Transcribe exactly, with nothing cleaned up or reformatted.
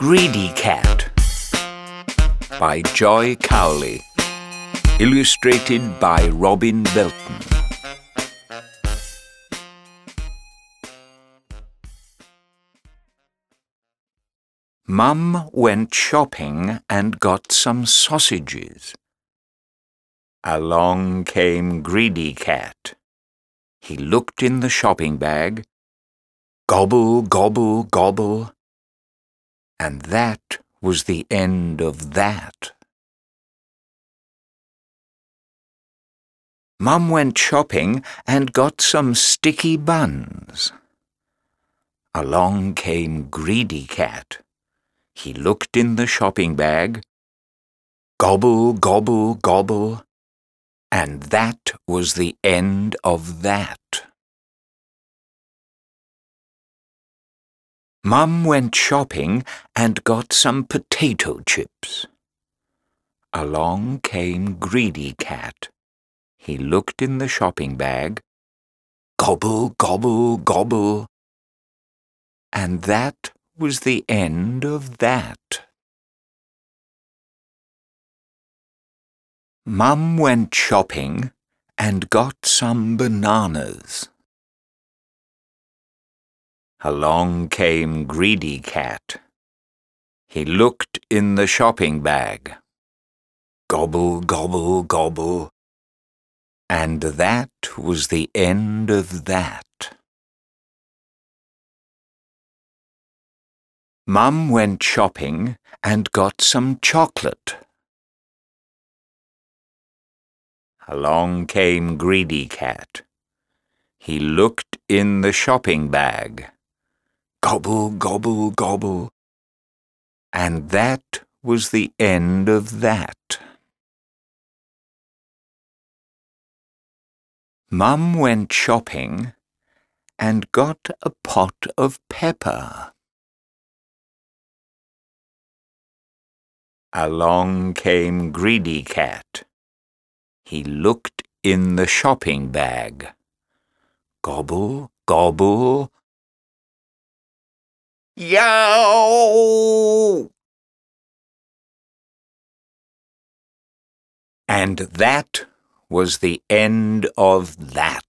Greedy Cat by Joy Cowley. Illustrated by Robin Belton. Mum went shopping and got some sausages. Along came Greedy Cat. He looked in the shopping bag. Gobble, gobble, gobble. And that was the end of that. Mum went shopping and got some sticky buns. Along came Greedy Cat. He looked in the shopping bag. Gobble, gobble, gobble. And that was the end of that. Mum went shopping and got some potato chips. Along came Greedy Cat. He looked in the shopping bag. Gobble, gobble, gobble. And that was the end of that. Mum went shopping and got some bananas. Along came Greedy Cat. He looked in the shopping bag. Gobble, gobble, gobble. And that was the end of that. Mum went shopping and got some chocolate. Along came Greedy Cat. He looked in the shopping bag. Gobble, gobble, gobble. And that was the end of that. Mum went shopping and got a pot of pepper. Along came Greedy Cat. He looked in the shopping bag. Gobble, gobble. Yow! And that was the end of that.